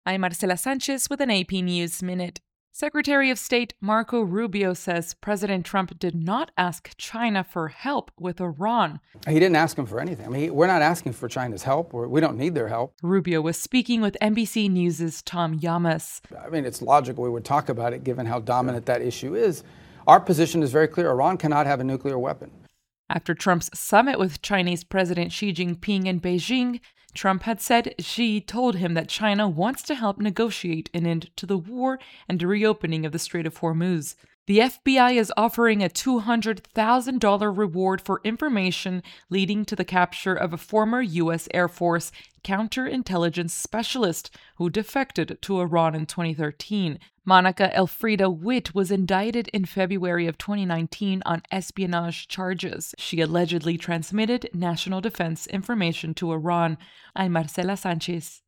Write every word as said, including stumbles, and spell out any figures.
I'm Marcela Sanchez with an A P News Minute. Secretary of State Marco Rubio says President Trump did not ask China for help with Iran. He didn't ask him for anything. I mean, we're not asking for China's help. We're, we don't need their help. Rubio was speaking with N B C News' Tom Llamas. I mean, it's logical we would talk about it given how dominant that issue is. Our position is very clear. Iran cannot have a nuclear weapon. After Trump's summit with Chinese President Xi Jinping in Beijing, Trump had said Xi told him that China wants to help negotiate an end to the war and the reopening of the Strait of Hormuz. The F B I is offering a two hundred thousand dollars reward for information leading to the capture of a former U S Air Force counterintelligence specialist who defected to Iran in twenty thirteen. Monica Elfrida Witt was indicted in February of twenty nineteen on espionage charges. She allegedly transmitted national defense information to Iran. I'm Marcela Sanchez.